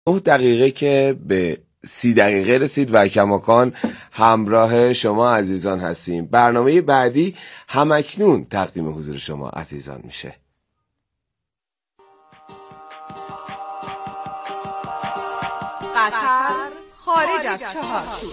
9 دقیقه که به 30 دقیقه رسید و کماکان همراه شما عزیزان هستیم. برنامه بعدی همکنون تقدیم حضور شما عزیزان میشه. قطر خارج از چهارچوب.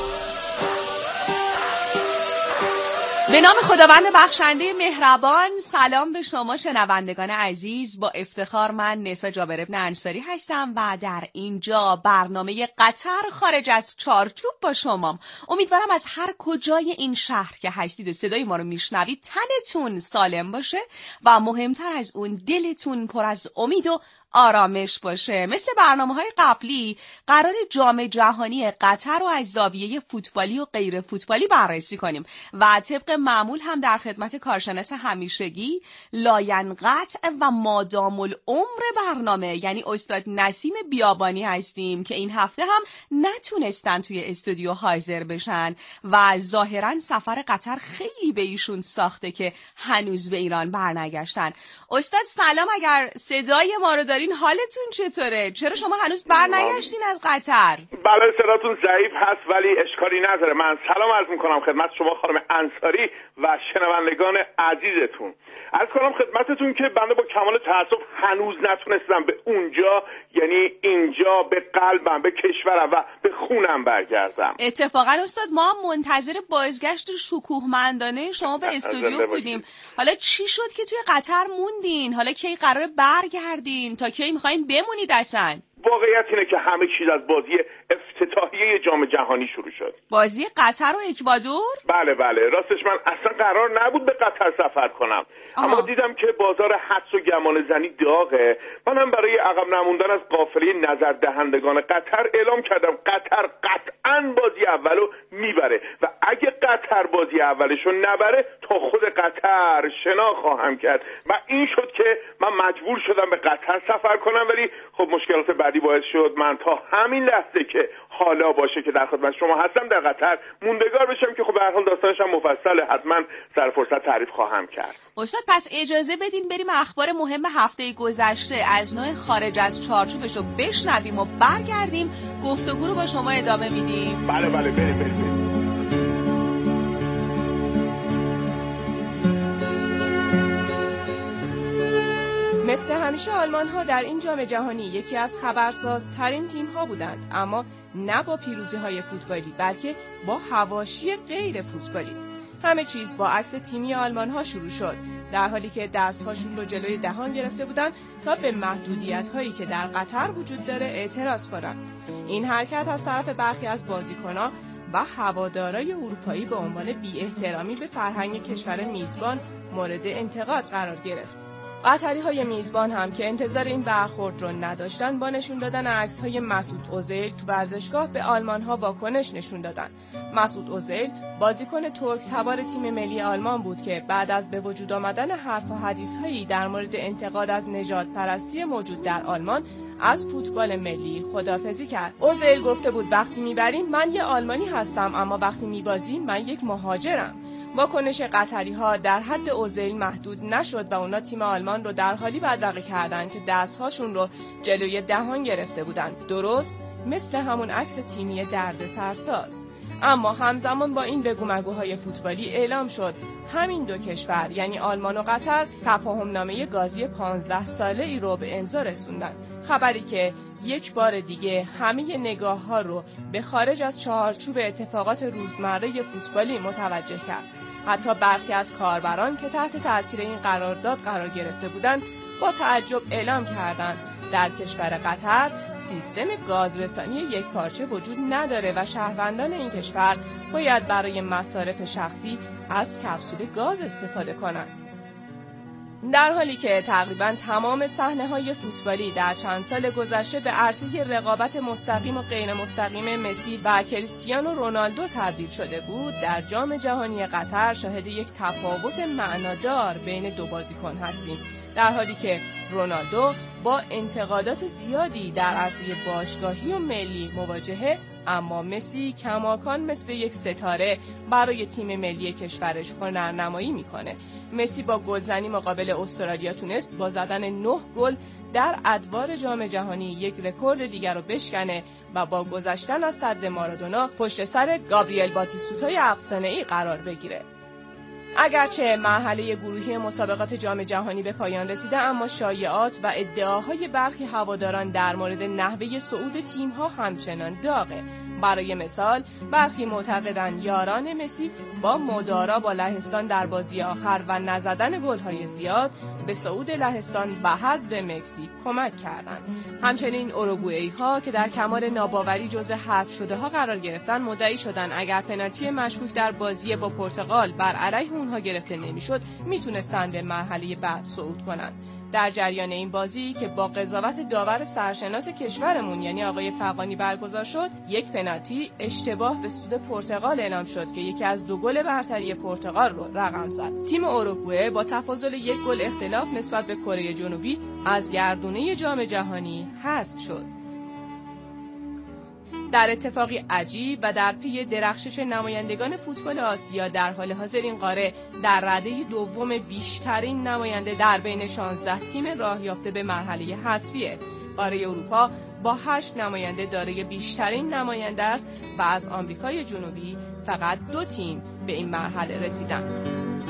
به نام خداوند بخشنده مهربان، سلام به شما شنوندگان عزیز. با افتخار من نسا جابر ابن انصاری هستم و در اینجا برنامه قطر خارج از چارچوب با شمام. امیدوارم از هر کجای این شهر که هستید و صدای ما رو میشنوید تنتون سالم باشه و مهمتر از اون دلتون پر از امید و آرامش باشه. مثل برنامه‌های قبلی قرار جام جهانی قطر رو از زاویه فوتبالی و غیر فوتبالی بررسی کنیم و طبق معمول هم در خدمت کارشناس همیشگی لاینقطع و مادام العمر برنامه یعنی استاد نسیم بیابانی هستیم که این هفته هم نتونستن توی استودیو حاضر بشن و ظاهرا سفر قطر خیلی به ایشون ساخته که هنوز به ایران برنگشتن. استاد سلام، اگر صدای ما رو دارین حالتون چطوره؟ چرا شما هنوز برنگشتین از قطر؟ بله صداتون ضعیف هست ولی اشکالی نداره. من سلام عرض میکنم خدمت شما خانم انصاری و شنوندگان عزیزتون. عرض کنم خدمتتون که بنده با کمال تأسف هنوز نتونستم به اونجا، یعنی اینجا، به قلبم، به کشورم و به خونم برگردم. اتفاقا استاد ما منتظر بازگشت شکوهمندانه شما به استودیو بودیم. حالا چی شد که توی قطر موندین؟ حالا کی قراره برگردین؟ تا کی میخواین بمونید اصلا؟ واقعیت اینه که همه چیز از بازی افتتاحیه جام جهانی شروع شد. بازی قطر و اکوادور؟ بله راستش من اصلا قرار نبود به قطر سفر کنم. اما دیدم که بازار حدس و گمان زنی داغه. منم برای عقب نموندن از قافله نظر دهندگان قطر اعلام کردم قطر قطعاً بازی اولو میبره و اگه قطر بازی اولشو نبره تا خود قطر شنا خواهم کرد و این شد که من مجبور شدم به قطر سفر کنم. ولی خب مشکلات بعدی باعث شد من تا همین لحظه که حالا باشه که در خدمت شما هستم در قطر موندگار بشم که خب به هر حال داستانش هم مفصله، حتما سر فرصت تعریف خواهم کرد. استاد پس اجازه بدین بریم اخبار مهم هفته گذشته از نوع خارج از چارچوبش رو بشنویم و برگردیم گفتگو رو با شما ادامه میدیم. بله بریم. مثل همیشه آلمان‌ها در این جام جهانی یکی از خبرسازترین تیم‌ها بودند، اما نه با پیروزی‌های فوتبالی بلکه با حواشی غیر فوتبالی. همه چیز با عکس تیمی آلمان‌ها شروع شد، در حالی که دست‌هاشون رو جلوی دهان گرفته بودند تا به محدودیت‌هایی که در قطر وجود داره اعتراض کنند. این حرکت از طرف برخی از بازیکنان و هوادارهای اروپایی به عنوان بی‌احترامی به فرهنگ کشور میزبان مورد انتقاد قرار گرفت. قطری‌های میزبان هم که انتظار این برخورد رو نداشتن با نشون دادن عکس‌های مسعود اوزیل تو ورزشگاه به آلمان‌ها واکنش نشون دادن. مسعود اوزیل بازیکن ترک تبار تیم ملی آلمان بود که بعد از به وجود آمدن حرف و حدیث‌هایی در مورد انتقاد از نژادپرستی موجود در آلمان از فوتبال ملی خداحافظی کرد. اوزیل گفته بود وقتی میبریم من یه آلمانی هستم اما وقتی میبازیم من یک مهاجرم. واکنش قطری‌ها در حد اوزیل محدود نشد و اونا تیم آلمان رو در حالی بدرقه کردند که دست‌هاشون رو جلوی دهان گرفته بودند، درست مثل همون عکس تیمی دردسرساز. اما همزمان با این بگومگوهای فوتبالی اعلام شد همین دو کشور یعنی آلمان و قطر تفاهمنامه گازی 15 ساله ای رو به امضا رسوندن، خبری که یک بار دیگه همه نگاه‌ها رو به خارج از چهارچوب اتفاقات روزمره فوتبالی متوجه کرد. حتی برخی از کاربران که تحت تأثیر این قرارداد قرار گرفته بودند با تعجب اعلام کردند در کشور قطر سیستم گازرسانی یکپارچه وجود نداره و شهروندان این کشور باید برای مصارف شخصی از کپسول گاز استفاده کنند. در حالی که تقریباً تمام صحنه‌های فوتبالی در چند سال گذشته به عرصه رقابت مستقیم و غیر مستقیم مسی و کریستیانو رونالدو تبدیل شده بود، در جام جهانی قطر شاهد یک تفاوت معنادار بین دو بازیکن هستیم در حالی که رونالدو با انتقادات زیادی در عرصه باشگاهی و ملی مواجهه، اما مسی کماکان مثل یک ستاره برای تیم ملی کشورش هنرنمایی میکنه. مسی با گلزنی مقابل استرالیا تونست با زدن 9 گل در ادوار جام جهانی یک رکورد دیگر رو بشکنه و با گذشتن از سد مارادونا پشت سر گابریل باتیستوتای افسانه‌ای قرار بگیره. اگرچه مرحله گروهی مسابقات جام جهانی به پایان رسیده، اما شایعات و ادعاهای برخی هواداران در مورد نحوه صعود تیم‌ها همچنان داغه. برای مثال برخی معتقدند یاران مسی با مدارا با لهستان در بازی آخر و نزدن گل‌های زیاد به صعود لهستان به حذف مکزیک کمک کردند. همچنین اوروگوئی‌ها که در کمال ناباوری جزو حذف شده‌ها قرار گرفتن مدعی شدند اگر پنالتی مشکوک در بازی با پرتغال بر علیه اونها گرفته نمی‌شد میتونستند به مرحله بعد صعود کنند. در جریان این بازی که با قضاوت داور سرشناس کشورمون یعنی آقای فغانی برگزار شد، یک پنالتی اشتباه به سود پرتغال اعلام شد که یکی از 2 گل برتری پرتغال رو رقم زد. تیم اوروگوئه با تفاضل 1 گل اختلاف نسبت به کره جنوبی از گردونه جام جهانی حذف شد. در اتفاقی عجیب و در پی درخشش نمایندگان فوتبال آسیا، در حال حاضر این قاره در رده دوم بیشترین نماینده در بین 16 تیم راه یافته به مرحله حذفیه. قاره اروپا با 8 نماینده دارای بیشترین نماینده است و از آمریکای جنوبی فقط 2 تیم به این مرحله رسیدن.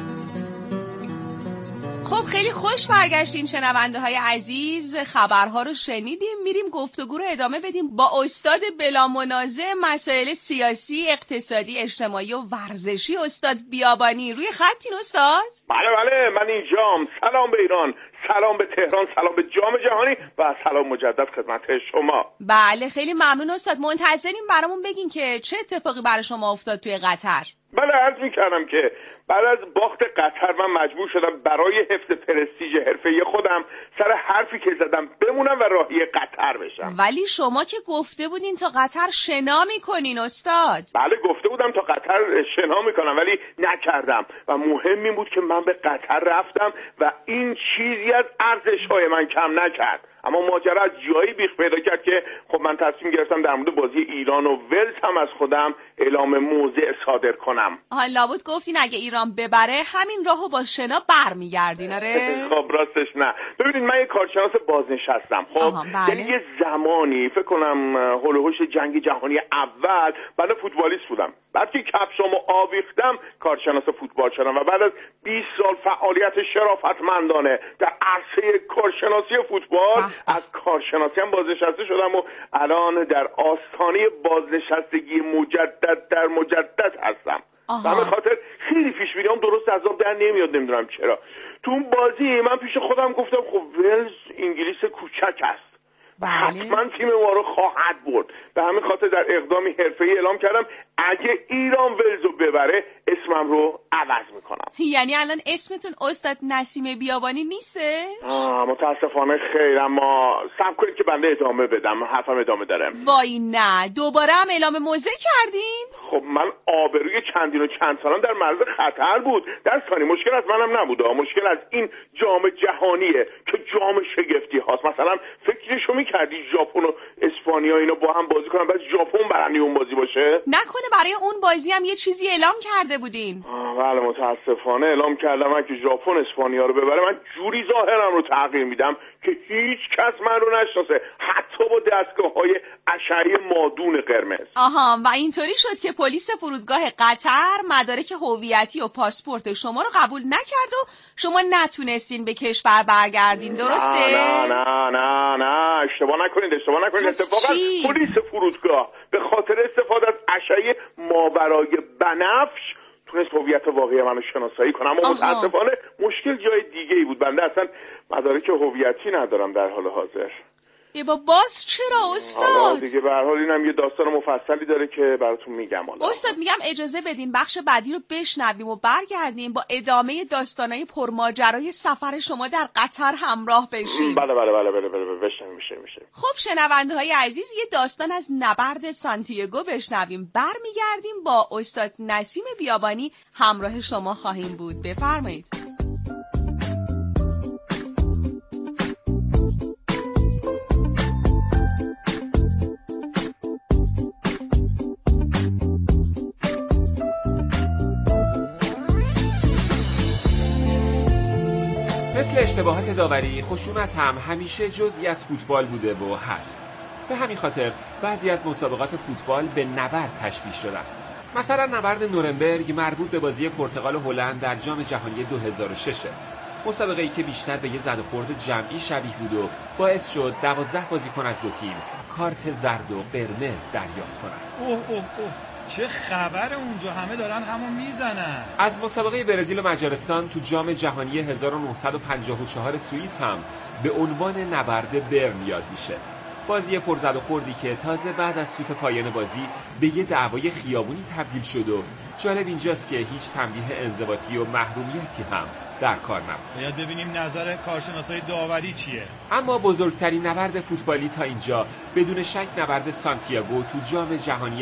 خب خیلی خوش برگشتین شنونده های عزیز، خبرها رو شنیدیم. میریم گفتگو رو ادامه بدیم با استاد بلا منازع مسائل سیاسی، اقتصادی، اجتماعی و ورزشی، استاد بیابانی. روی خطین استاد؟ بله من اینجام. سلام به ایران، سلام به تهران، سلام به جام جهانی و سلام مجدد خدمت شما. بله خیلی ممنون استاد. منتظریم برامون بگین که چه اتفاقی برای شما افتاد توی قطر. بله عرض می‌کردم که بعد از باخت قطر من مجبور شدم برای حفظ پرستیژ حرفه‌ای خودم سر حرفی که زدم بمونم و راهی قطر بشم. ولی شما که گفته بودین تا قطر شنا میکنین استاد. بله گفته بودم تا قطر شنا میکنم ولی نکردم و مهم این بود که من به قطر رفتم و این چیزی از ارزش‌های من کم نکرد. اما ماجرا از جایی بیخ پیدا کرد که خب من تصمیم گرفتم در مورد بازی ایران و ولز هم از خودم اعلام موضع صادر کنم. لابد گفتین اگه ایران ببره همین راهو با شنا برمیگردین. آره خب راستش نه. ببینید من یه کارشناس بازنشستم. خب یعنی یه زمانی فکر کنم هول و هوش جنگ جهانی اول بعد فوتبالیست بودم. بعد که کفشامو آویختم کارشناس فوتبال شدم و بعد از 20 سال فعالیت شرافتمندانه در عرصه کارشناسی فوتبال از کارشناسی هم بازنشسته شدم و الان در آستانه بازنشستگی مجدد در مجدد هستم. به خاطر خیلی پیش بینیام درست از آب در نمیاد، نمیدونم چرا. تو اون بازی من پیش خودم گفتم خب ولز انگلیس کوچک است، حتما تیم ما رو خواهد برد. به همین خاطر در اقدامی حرفه‌ای اعلام کردم اگه ایران ولز رو ببره اسمم رو عوض میکنم. یعنی الان اسمتون استاد نسیم بیابانی نیسته؟ متاسفانه خیر، اما صبر کنید که بنده ادامه بدم، حرفم ادامه دارم. وای نه، دوباره هم اعلام موضع کردین؟ خب من آبروی چندین و چند سالم در معرض خطر بود. در ثانی مشکل از منم نبود، مشکل از این جام جهانیه که جام شگفتی هاست. مثلا فکرشو میکردی ژاپن و اسپانیا اینو با هم بازی کنن بعد ژاپن برنده اون بازی باشه؟ نکنه برای اون بازی هم یه چیزی اعلام کرده بودین؟ بله متاسفانه اعلام کردم من که ژاپن اسپانیا رو ببره من جوری ظاهرم رو تغییر میدم که هیچ کس من رو نشناسه، حتی با دستگاه‌های اشعه‌ای مادون قرمز. و اینطوری شد که پلیس فرودگاه قطر مدارک هویتی و پاسپورت شما رو قبول نکرد و شما نتونستین به کشور برگردین، درسته؟ نه اشتباه نکنید. اتفاقا پلیس فرودگاه به خاطر استفاده از اشعه ماورای بنفش تونست هویت واقعی منو شناسایی کنم، اما متاسفانه مشکل جای دیگه ای بود. بنده اصلا مدارک هویتی ندارم در حال حاضر. باز چرا استاد؟ دیگه به هر حال اینم یه داستان مفصلی داره که براتون میگم. استاد میگم اجازه بدین بخش بعدی رو بشنویم و برگردیم با ادامه داستانای پرماجرای سفر شما در قطر همراه بشیم. بله بشنویم. خب شنونده های عزیز یه داستان از نبرد سانتیاگو بشنویم، برمیگردیم با استاد نسیم بیابانی همراه شما خواهیم بود. بفرمایید. اشتباهات داوری، خشونت هم همیشه جزئی از فوتبال بوده و هست. به همین خاطر بعضی از مسابقات فوتبال به نبرد تشبیه شدن. مثلا نبرد نورنبرگ مربوط به بازی پرتغال و هلند در جام جهانی 2006. مسابقه‌ای که بیشتر به یه زد و خورد جمعی شبیه بود و باعث شد 12 بازیکن از دو تیم کارت زرد و قرمز دریافت کنند. اوه چه خبر اونجا، همه دارن همو میزنن. از مسابقه برزیل و مجارستان تو جام جهانی 1954 سوئیس هم به عنوان نبرد برن یاد میشه. بازی پرزد و خوردی که تازه بعد از سوت پایان بازی به یه دعوای خیابونی تبدیل شد و جالب اینجاست که هیچ تنبیه انضباطی و محرومیتی هم در کار نبود. باید ببینیم نظر کارشناسای داوری چیه. اما بزرگترین نبرد فوتبالی تا اینجا بدون شک نبرد سانتیاگو تو جام جهانی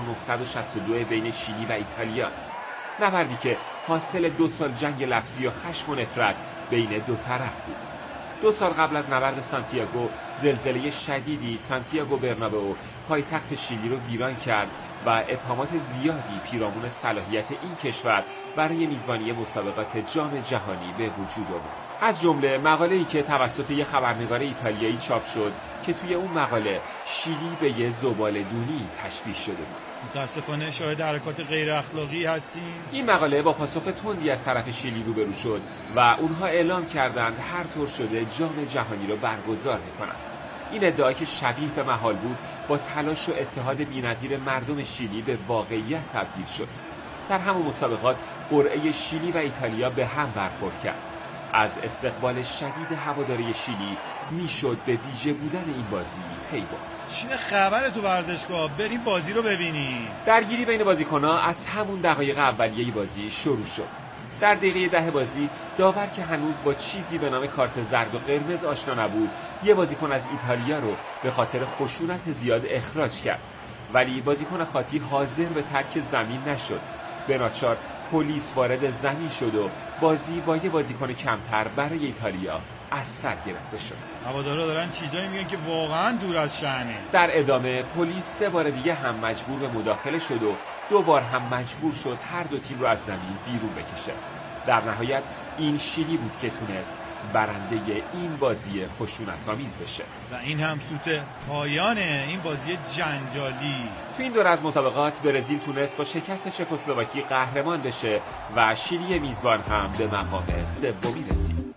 1962 بین شیلی و ایتالیاست. نبردی که حاصل 2 سال جنگ لفظی و خشم و نفرت بین دو طرف بود. 2 سال قبل از نبرد سانتیاگو زلزله شدیدی سانتیاگو برنابئو پایتخت شیلی رو ویران کرد و ابهامات زیادی پیرامون صلاحیت این کشور برای میزبانی مسابقات جام جهانی به وجود آورد. از جمله مقاله‌ای که توسط یک خبرنگار ایتالیایی چاپ شد که توی اون مقاله شیلی به یه زباله‌دونی تشبیه شده بود. متاسفانه شاهد حرکات غیر اخلاقی هستیم. این مقاله با پاسخ تندی از طرف شیلی روبرو شد و اونها اعلام کردند هر طور شده جام جهانی رو برگزار می‌کنند. این ادعا که شبیه به محال بود با تلاش و اتحاد بی‌نظیر مردم شیلی به واقعیت تبدیل شد. در همون مسابقات قرعه شیلی و ایتالیا به هم برخورد کرد. از استقبال شدید هواداری شیلی میشد به ویژه بودن این بازی پی برد. چه خبره تو ورزشگاه؟ بریم بازی رو ببینیم. درگیری بین بازیکن‌ها از همون دقایق اولیه بازی شروع شد. در دقیقه 10 بازی داور که هنوز با چیزی به نام کارت زرد و قرمز آشنا نبود، یه بازیکن از ایتالیا رو به خاطر خشونت زیاد اخراج کرد. ولی بازیکن خاطی حاضر به ترک زمین نشد. به ناچار پلیس وارد زمین شد و بازی با یه بازیکن کمتر برای ایتالیا از سر گرفته شد. هوادارا دارن چیزایی میگن که واقعا دور از شأنه. در ادامه پلیس 3 بار دیگه هم مجبور به مداخله شد و 2 بار هم مجبور شد هر دو تیم رو از زمین بیرون بکشه. در نهایت این شیلی بود که تونست برنده این بازی خشونت‌آمیز بشه و این هم سوت پایان این بازی جنجالی. تو این دوره از مسابقات برزیل تونست با شکست چکسلواکی قهرمان بشه و شیلی میزبان هم به مقام 3 رسید.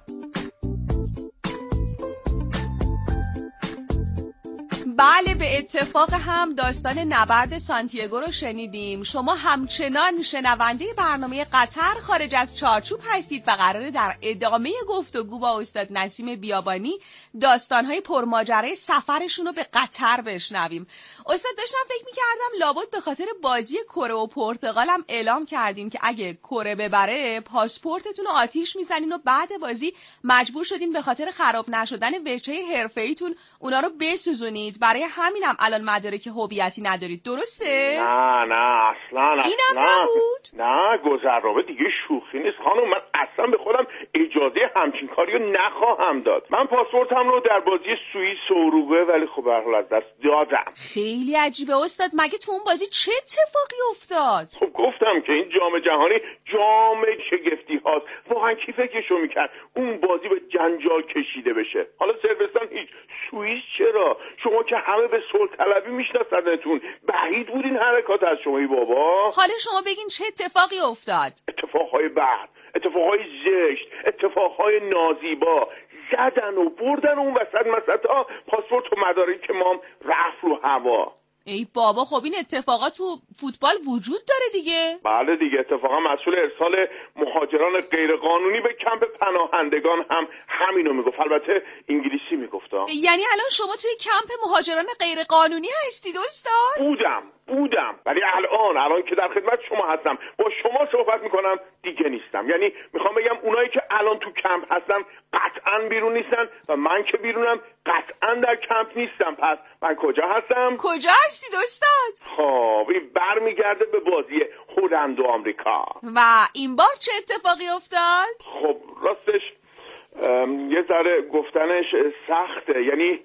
بله، به اتفاق هم داستان نبرد سانتیاگو رو شنیدیم. شما همچنان شنونده برنامه قطر خارج از چارچوب هستید و قراره در ادامه گفتگو با استاد نسیم بیابانی داستان‌های پرماجرای سفرشون رو به قطر بشنویم. استاد، داشتم فکر می‌کردم لابد به خاطر بازی کره و پرتغال هم اعلام کردین که اگه کره ببره پاسپورتتون رو آتیش میزنین و بعد بازی مجبور شدین به خاطر خراب نشدن وجهه حرفه‌ایتون اونا رو بسوزونید. برای همینم الان مدارک هویتی ندارید، درسته؟ نه اصلا اینم نبود؟ نه، گذرنامه دیگه شوخی نیست خانم. من اصلا به خودم اجازه همچین کاری رو نخواهم داد. من پاسپورتم رو در بازی سوئیس و اروگوئه ولی خب به هر حال از دست دادم. خیلی عجیبه استاد، مگه تو اون بازی چه اتفاقی افتاد؟ خب گفتم که این جام جهانی جام شگفتی هاست. واقعا کی فکرشو میکرد اون بازی به جنجال کشیده بشه؟ حالا صربستان هیچ، سوئیس چرا؟ شما که همه به صلح طلبی میشناسنتون، بعید بود این حرکات از شما ای بابا. حالا شما بگین چه اتفاقی افتاد؟ اتفاقهای بد، اتفاقهای زشت، اتفاقهای نازیبا. زدن و بردن اون وسط مسطا پاسپورت و مدارک ما رفت رو هوا. ای بابا، خب این اتفاقات تو فوتبال وجود داره دیگه؟ بله دیگه، اتفاقا مسئول ارسال مهاجران غیرقانونی به کمپ پناهندگان هم همینو میگفت. البته انگلیسی میگفت. یعنی الان شما توی کمپ مهاجران غیرقانونی هستید استاد؟ بودم ولی الان که در خدمت شما هستم با شما صحبت میکنم دیگه نیستم. یعنی میخوام بگم اونایی که الان تو کمپ هستن قطعا بیرون نیستن و من که بیرونم قطعا در کمپ نیستم. پس من کجا هستم؟ کجا هستید استاد؟ خب این برمیگرده به بازی هلند و آمریکا. و این بار چه اتفاقی افتاد؟ خب راستش یه ذره گفتنش سخته. یعنی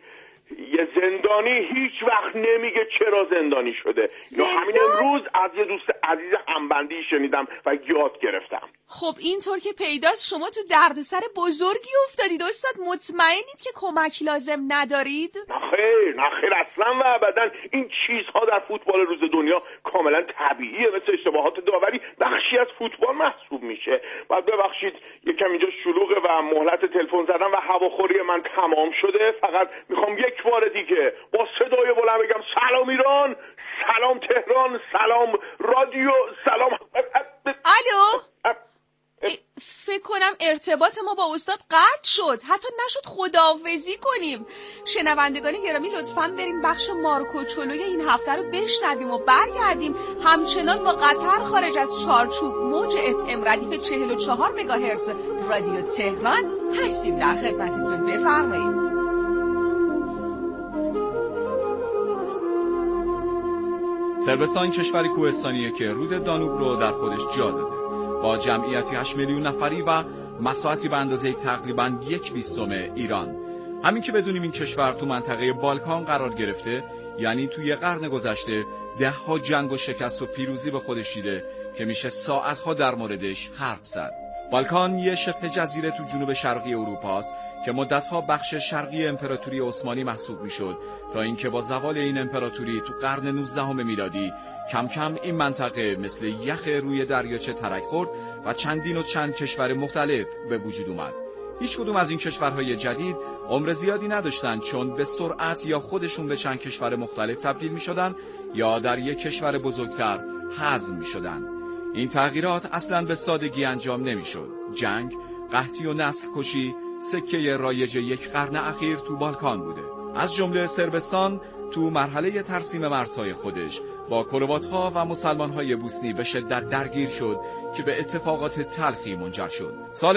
یه زندانی هیچ وقت نمیگه چرا زندانی شده. اینو همین امروز از یه دوست عزیز همبندی شنیدم و یاد گرفتم. خب اینطور که پیداست شما تو دردسر بزرگی افتادید استاد. مطمئنید که کمک لازم ندارید؟ نخیر اصلا و ابدا. این چیزها در فوتبال روز دنیا کاملا طبیعیه، مثل اشتباهات داوری بخشی از فوتبال محسوب میشه. بعد ببخشید یکم اینجا شلوغه و مهلت تلفن زدم و هواخوری من تمام شده. فقط میخوام یک بار دیگه با صدای بلند بگم سلام ایران، سلام تهران، سلام رادیو، سلام. الو، فکر کنم ارتباط ما با استاد قطع شد، حتی نشد خداحافظی کنیم. شنوندگان گرامی لطفاً بریم بخش مارکوچولوی این هفته رو بشنویم و برگردیم. همچنان با قطر خارج از چارچوب موج FM ردیف 44 مگاهرتز رادیو تهران هستیم در خدمتتون. بفرمایید. صربستان کشوری کوهستانیه که رود دانوب رو در خودش جا داده، با جمعیتی 8 میلیون نفری و مساحتی به اندازه تقریباً 1/20 ایران. همین که بدونیم این کشور تو منطقه بالکان قرار گرفته، یعنی توی قرن گذشته 10 جنگ و شکست و پیروزی به خودش دیده که میشه ساعتها در موردش حرف زد. بالکان یه شبه جزیره تو جنوب شرقی اروپاست که مدتها بخش شرقی امپراتوری عثمانی محسوب میشد، تا اینکه با زوال این امپراتوری تو قرن 19 میلادی کم کم این منطقه مثل یخ روی دریاچه ترک خورد و چند کشور مختلف به وجود اومد. هیچ کدوم از این کشورهای جدید عمر زیادی نداشتن، چون به سرعت یا خودشون به چند کشور مختلف تبدیل می شدن یا در یک کشور بزرگتر هضم می شدن. این تغییرات اصلاً به سادگی انجام نمی شد. جنگ، قحطی و نسل کشی سکه رایج یک قرن اخیر تو بالکان بوده. از جمله صربستان تو مرحله ترسیم مرزهای خودش با کروات‌ها و مسلمان‌های بوسنی به شدت درگیر شد که به اتفاقات تلخی منجر شد. سال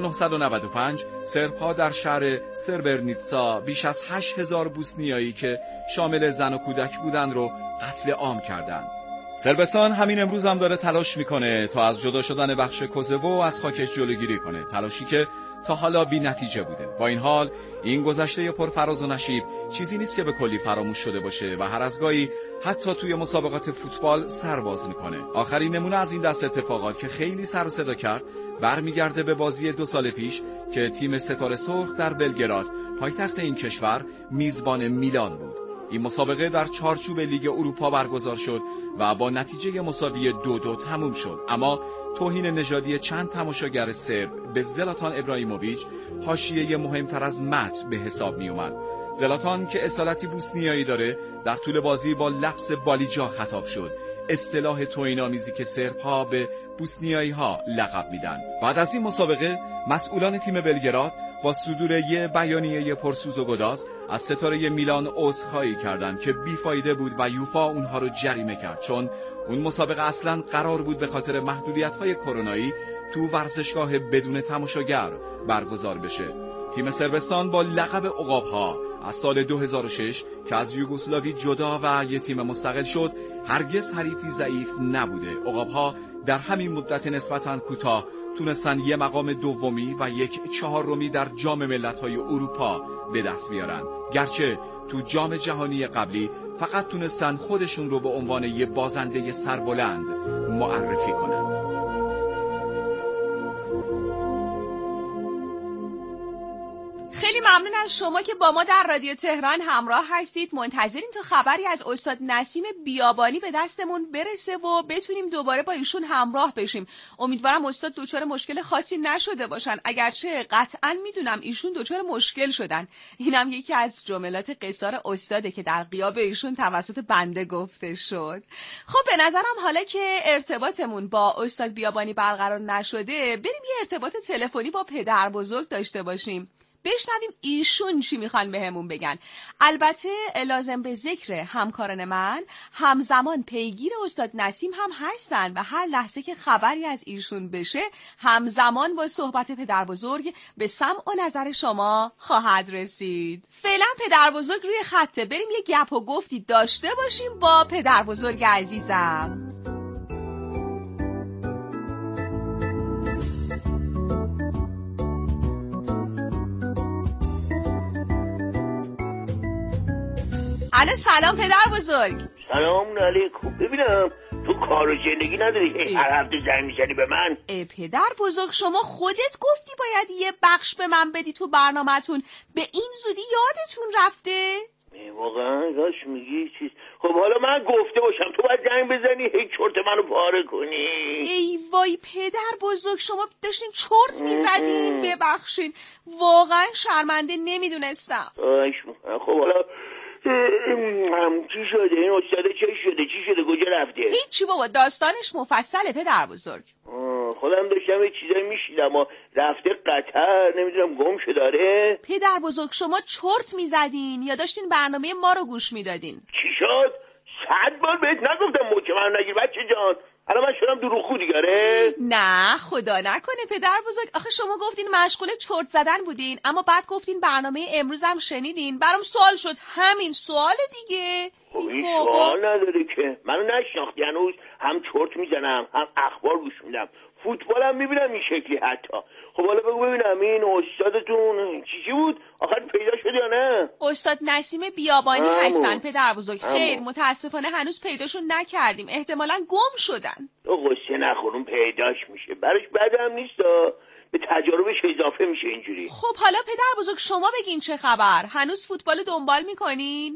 1995 سرب‌ها در شهر سربرنیتسا بیش از 8000 بوسنیایی که شامل زن و کودک بودند رو قتل عام کردند. صربستان همین امروز هم داره تلاش میکنه تا از جدا شدن بخش کوزوو از خاکش جلوگیری کنه، تلاشی که تا حالا بی نتیجه بوده. با این حال این گذشته پرفراز و نشیب چیزی نیست که به کلی فراموش شده باشه و هر از گاهی حتی توی مسابقات فوتبال سرباز میکنه. آخرین نمونه از این دست اتفاقات که خیلی سر و صدا کرد برمیگرده به بازی 2 سال پیش که تیم ستاره سرخ در بلگراد، پایتخت این کشور، میزبان میلان بود. این مسابقه در چارچوب لیگ اروپا برگزار شد و با نتیجه مساوی 2-2 تموم شد، اما توهین نژادی چند تماشاگر سرب به زلاتان ابراهیموویچ حاشیه مهمتر از متن به حساب می اومد. زلاتان که اصالتی بوسنیایی داره در طول بازی با لفظ بالیجا خطاب شد، اصطلاح توهین‌آمیزی که سرب‌ها به بوسنیایی‌ها لقب میدن. بعد از این مسابقه مسئولان تیم بلگراد با صدور یه بیانیه پرسوز و گداز از ستاره میلان عذرخواهی کردند که بیفایده بود و یوفا اونها رو جریمه کرد، چون اون مسابقه اصلاً قرار بود به خاطر محدودیت‌های کرونایی تو ورزشگاه بدون تماشاگر برگزار بشه. تیم صربستان با لقب عقاب‌ها از سال 2006 که از یوگسلاوی جدا و یه تیم مستقل شد هرگز حریفی ضعیف نبوده. عقاب‌ها در همین مدت نسبتاً کوتاه تونستن یه مقام دومی و 1/4 در جام ملت‌های اروپا به دست بیارن، گرچه تو جام جهانی قبلی فقط تونستن خودشون رو به عنوان یه بازنده سربلند معرفی کنن. خیلی ممنون از شما که با ما در رادیو تهران همراه هستید. منتظریم تا خبری از استاد نسیم بیابانی به دستمون برسه و بتونیم دوباره با ایشون همراه بشیم. امیدوارم استاد دچار مشکل خاصی نشده باشن، اگرچه قطعاً میدونم ایشون دچار مشکل شدن. اینم یکی از جملات قصار استاده که در غیاب ایشون توسط بنده گفته شد. خب به نظرم حالا که ارتباطمون با استاد بیابانی برقرار نشده، بریم یه ارتباط تلفنی با پدر بزرگ داشته باشیم، بشنویم ایشون چی میخوان بهمون بگن. البته لازم به ذکر همکاران من همزمان پیگیر استاد نسیم هم هستن و هر لحظه که خبری از ایشون بشه همزمان با صحبت پدر بزرگ به سمع و نظر شما خواهد رسید. فعلا پدر بزرگ روی خطه، بریم یه گپ و گفتی داشته باشیم با پدر بزرگ عزیزم. الو سلام پدر بزرگ. سلام علیکم. ببینم تو کار و زندگی نداری هر هفته زنگ میزنی به من؟ پدر بزرگ شما خودت گفتی باید یه بخش به من بدی تو برنامه‌تون، به این زودی یادتون رفته؟ واقعا راست میگی چیز. خب حالا من گفته باشم تو باید زنگ بزنی هی چرت منو پاره کنی. ای وای پدر بزرگ شما داشتین چرت میزدین، ببخشین واقعا شرمنده، نمیدونستم. خب حالا چی شده؟ این استاده چی شده کجا رفته؟ هیچی بابا، داستانش مفصله پدر بزرگ. خودم داشتم یه چیزایی میشیدم و رفته قطر، نمیدونم گم شده داره. پدر بزرگ شما چرت میزدین یا داشتین برنامه ما رو گوش میدادین؟ چی شد؟ 100 بار بهت نگفتم مکمل نگیر بچه جان. الان من شدم دروغگو دیگه. نه خدا نکنه پدر بزرگ، آخه شما گفتین مشغول چرت زدن بودین اما بعد گفتین برنامه امروز هم شنیدین، برام سوال شد، همین سوال دیگه. خب این سوال نداره که منو نشناختی هنوز، هم چرت میزنم هم اخبار گوش میدم، فوتبالم میبینم این شکلی حتی. خب حالا بگو ببینم این استادتون چی بود؟ آخر پیدا شد یا نه؟ استاد نسیم بیابانی هستن پدر بزرگ. خیر متاسفانه هنوز پیداشون نکردیم، احتمالاً گم شدن. تو قصه نخورون پیداش میشه، براش بدم نیست، به تجاربش اضافه میشه اینجوری. خب حالا پدر بزرگ شما بگین چه خبر؟ هنوز فوتبال دنبال میکنین؟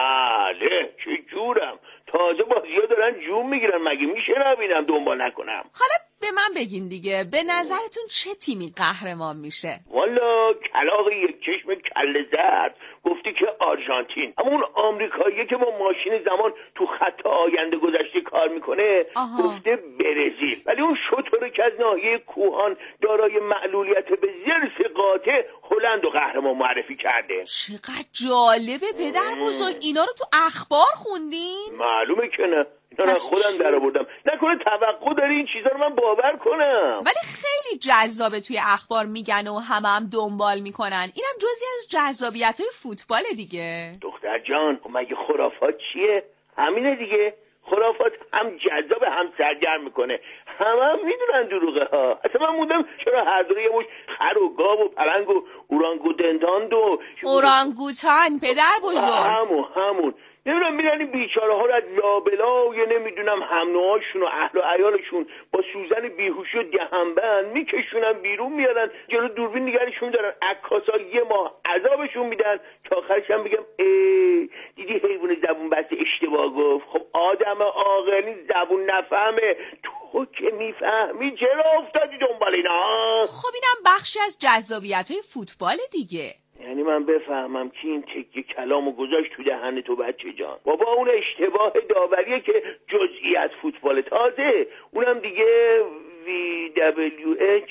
بله چه جورم، تازه بازی‌ها دارن جون میگیرن، مگه میشه نبینم دنبال نکنم؟ حالا به من بگین دیگه، به نظرتون چه تیمی قهرمان میشه؟ والا کلاغ یک چشم کله زرد گفتی که آرژانتین، اما اون آمریکاییه که با ماشین زمان تو خط آینده گذشته کار میکنه گفته برزیل، ولی اون شطور که از ناحیه کوهان دارای معلولیت به ضرس قاطع هلند و قهرمان معرفی کرده. چقدر جالبه پدر بزرگ، اینا رو تو اخبار خوندین؟ معلومه که نه، اینا خودم در آوردم. نکنه توقع داری این چیزا رو من باور کنم؟ ولی خیلی جذابه، توی اخبار میگن و هم دنبال میکنن، اینم جزئی از جذابیت‌های فوتبال دیگه. دختر جان مگه خرافات چیه؟ همینه دیگه، خرافات هم جذاب هم سرگرم میکنه، هم میدونن دروغه ها. اصلا من موندم چرا هر دوره یه مش خر و گاو و پلنگ و اورانگوتان و اورانگوتان پدر بزرگ همون نمیدونم میرن این بیچاره ها رو از لابلای نمیدونم همنوهاشون و اهل و عیالشون با سوزن بیهوشی و دهنبند میکشونن بیرون، میارن جلو دوربین نگرشون دارن، عکاسا یه ماه عذابشون میدن تا آخرش هم بگم دیدی حیوان زبون بسته اشتباه گفت. خب آدم عاقلی زبون نفهمه، تو که میفهمی چرا افتادی دنبال اینا؟ خب اینم بخشی از جذابیت‌های فوتبال دیگه. یعنی من بفهمم که این تکه کلامو گذاشت تو دهن تو بچه جان؟ بابا اون اشتباه داوریه که جزئی از فوتبال، تازه اونم دیگه VWH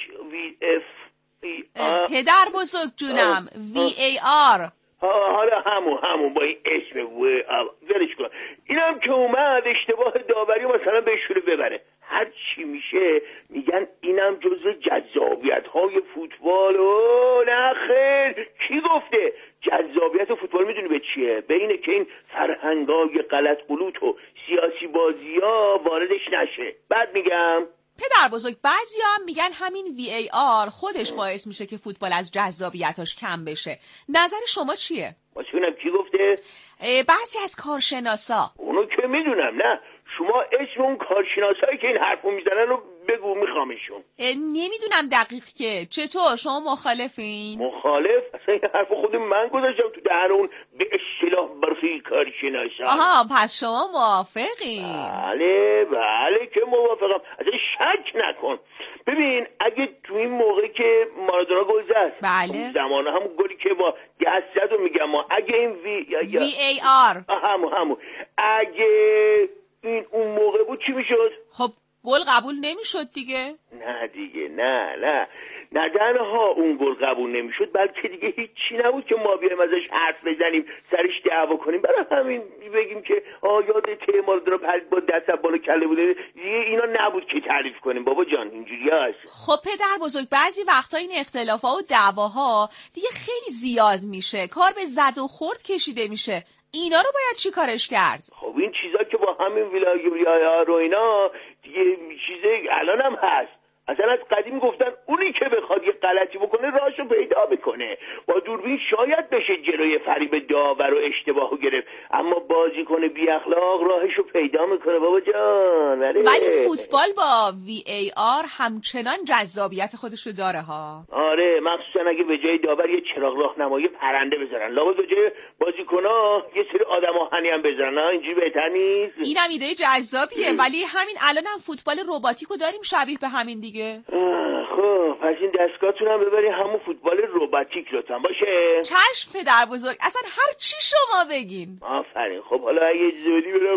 VFR پدر بزرگ جونم VAR. حالا همون با این اسم ولش کن. اینم که اومد اشتباه داوری مثلا به شوره ببره، هر چی میشه میگن اینم جزو جذابیت‌های فوتبال. نه خیر، کی گفته؟ جذابیت فوتبال میدونی به چیه؟ به اینه که این فرهنگای غلط غلوط و سیاسی بازی‌ها واردش نشه. بعد میگم پدر بزرگ بعضیا هم میگن همین VAR خودش باعث میشه که فوتبال از جذابیتاش کم بشه. نظر شما چیه؟ واسه ببینم کی گفته؟ بعضی از کارشناسا. اونو که میدونم. نه شما اسم اون کارشناسایی که این حرفو میزنن رو بگو، میخوامشون. نمیدونم دقیق که چطور شما مخالفین؟ مخالف؟ اصلا این حرفو خود من گذاشتم تو دهن اون به اصطلاح برخی کارشناسا. آها پس شما موافقین؟ بله که موافقم، اصلا شک نکن. ببین اگه تو این موقع که مارادونا گل زد، بله زمانه هم گلی که با دست زد و میگم اگه این VAR همون اگه این اون موقع بود چی میشد؟ خب گل قبول نمیشد دیگه. نه دیگه، نه تنها اون گل قبول نمیشد بلکه دیگه هیچی نبود که ما بیایم ازش حرف بزنیم، سرش دعوا کنیم، برای همین بگیم که یادت مارادونا پرید با دست بالا کله بوده، اینا نبود که تعریف کنیم. بابا جان اینجوری هست. خب پدر بزرگ بعضی وقتا این اختلافات و دعواها دیگه خیلی زیاد میشه، کار به زد و خورد کشیده میشه، اینا رو باید چی کارش کرد؟ خب این چیزا که با همین ویلایار و اینا دیگه چیزه الان هم هست، اصلا از قدیم گفتن اونی که بخواد یه غلطی بکنه راهشو پیدا میکنه. با دوربین شاید بشه جلوی فریب داور و اشتباهو گرفت، اما بازیکن بی اخلاق راهشو پیدا میکنه بابا جان. ولی فوتبال با VAR همچنان جذابیت خودشو داره ها. آره، مخصوصا اگه به جای داور یه چراغ راهنمایی پرنده بذارن، لابد به جای بازیکن‌ها یه سری آدم آهنی هم بذارن. اینجوری بهتر نیست؟ اینم ایده جذابیه، ولی همین الانم فوتبال رباتیکو داریم شبیه به همین دیگه. خب پس این دستگاهتون هم ببری همون فوتبال رباتیک لطفا باشه. چشم پدر بزرگ، اصلا هر چی شما بگین. آفرین. خب حالا اگه زودی برم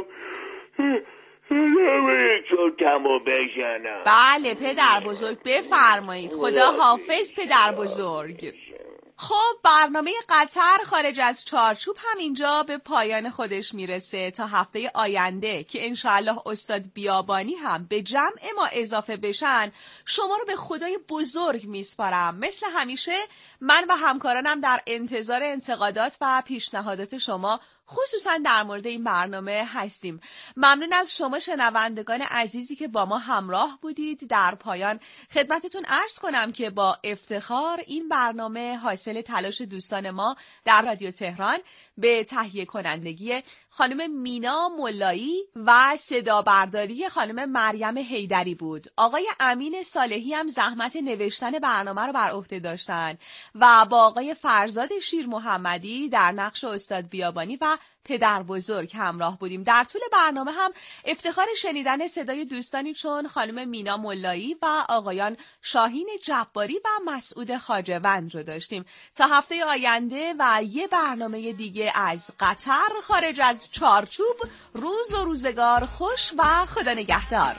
چرتمو بزنم. بله پدر بزرگ بفرمایید. خدا حافظ پدر بزرگ. خب برنامه قطر خارج از چارچوب هم اینجا به پایان خودش میرسه. تا هفته آینده که انشاءالله استاد بیابانی هم به جمع ما اضافه بشن، شما رو به خدای بزرگ میسپارم. مثل همیشه من و همکارانم در انتظار انتقادات و پیشنهادات شما خصوصا در مورد این برنامه هستیم. ممنون از شما شنوندگان عزیزی که با ما همراه بودید. در پایان خدمتتون عرض کنم که با افتخار این برنامه حاصل تلاش دوستان ما در رادیو تهران به تهیه کنندگی خانم مینا ملایی و صدا برداری خانم مریم حیدری بود. آقای امین صالحی هم زحمت نوشتن برنامه رو بر عهده داشتن و با آقای فرزاد شیر محمدی در نقش استاد بیابانی و پدر بزرگ همراه بودیم. در طول برنامه هم افتخار شنیدن صدای دوستانی چون خانم مینا ملایی و آقایان شاهین جباری و مسعود خواجه‌وند رو داشتیم. تا هفته آینده و یه برنامه دیگه از قطر خارج از چارچوب. روز و روزگار خوش و خدا نگهدار.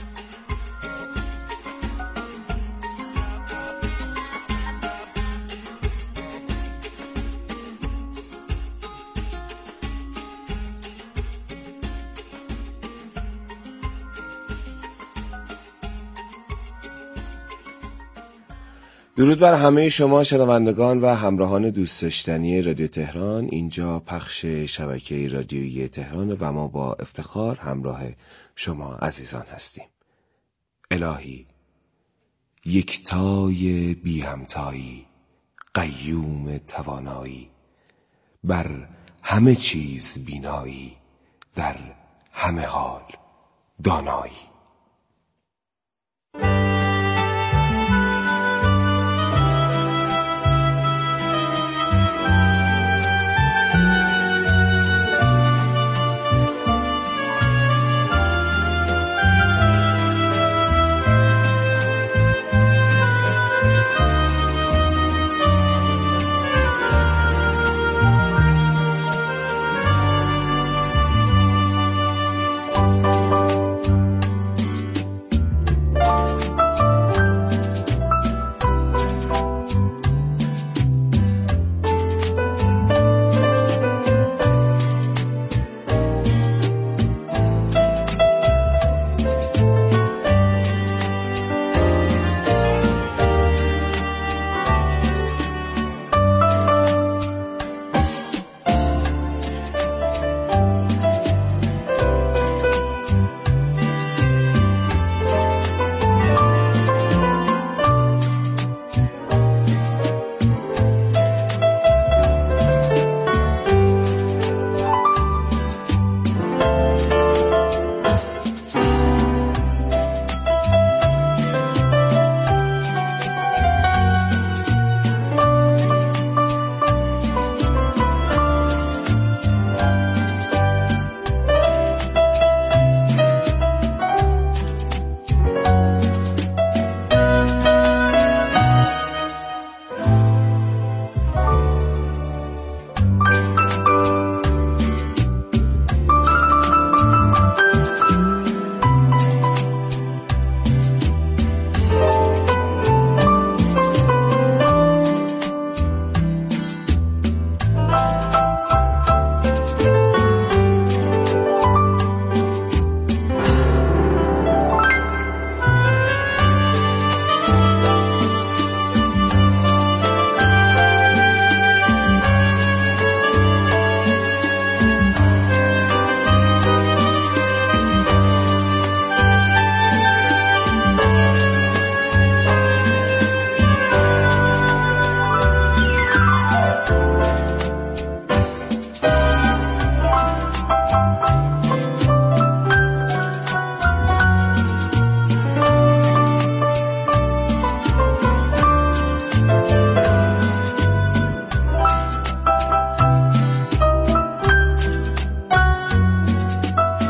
درود بر همه شما شنوندگان و همراهان دوست داشتنی رادیو تهران. اینجا پخش شبکه رادیویی تهران و ما با افتخار همراه شما عزیزان هستیم. الهی یکتای بی همتایی، قیوم توانایی، بر همه چیز بینایی، در همه حال دانایی.